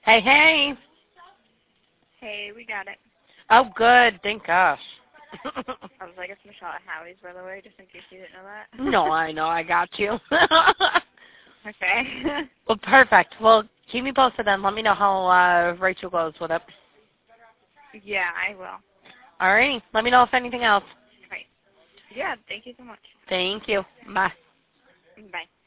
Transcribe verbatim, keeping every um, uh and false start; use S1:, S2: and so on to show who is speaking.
S1: Hey, hey.
S2: Hey, we got it.
S1: Oh, good. Thank gosh.
S2: I was like, it's Michelle at Howie's, by the way, just in case you didn't know that.
S1: No, I know. I got you.
S2: Okay.
S1: Well, perfect. Well, keep me posted then. Let me know how uh, Rachel goes with it.
S2: Yeah, I will.
S1: All right. Let me know if anything else.
S2: Right. Yeah, thank you so much.
S1: Thank you. Bye.
S2: Bye.